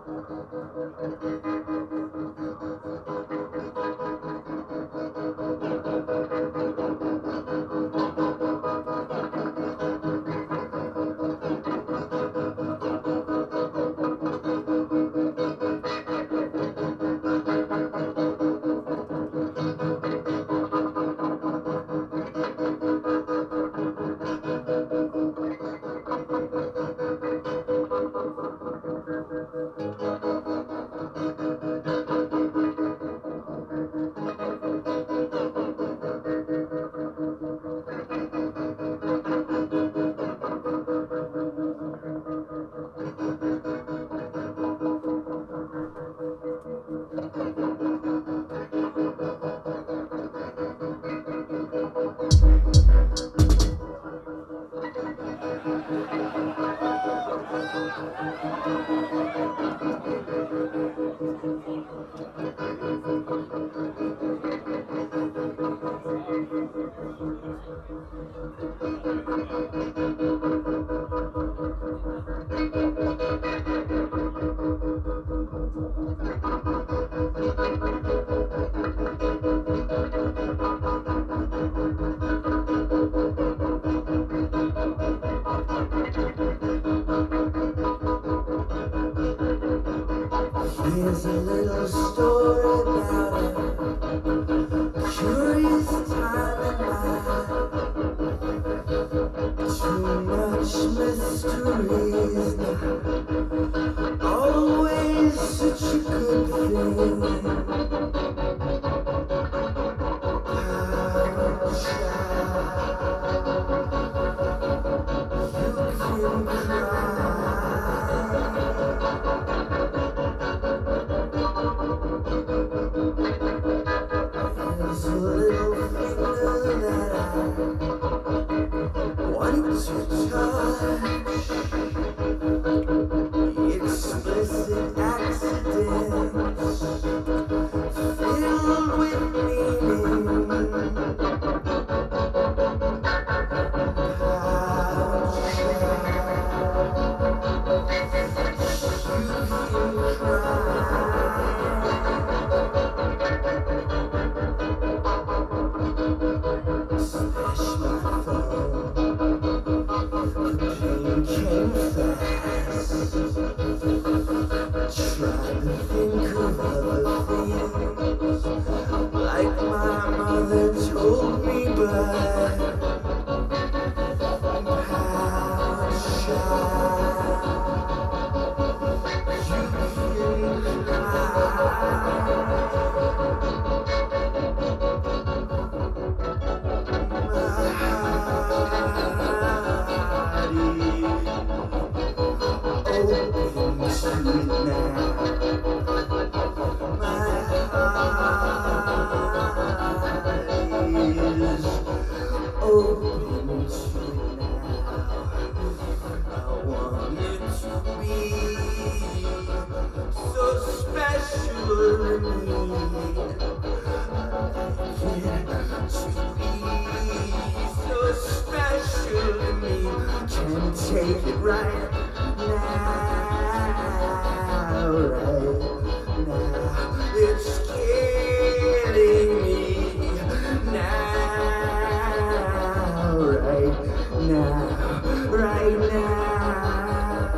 Here's a little story about a curious time in life. Too much mysteries, not always such a good thing. How shy you can cry. There's a little finger that I want to touch. Explicit accidents filled with meaning. How shy you can cry. Smash my phone. The pain came fast. Tried to think of other things, like my mother told me, but how shy you can cry. Open to it now. I want it to be so special to me. I like it to be so special to me. Can't take it right now, right now. It's killing me now. Right now.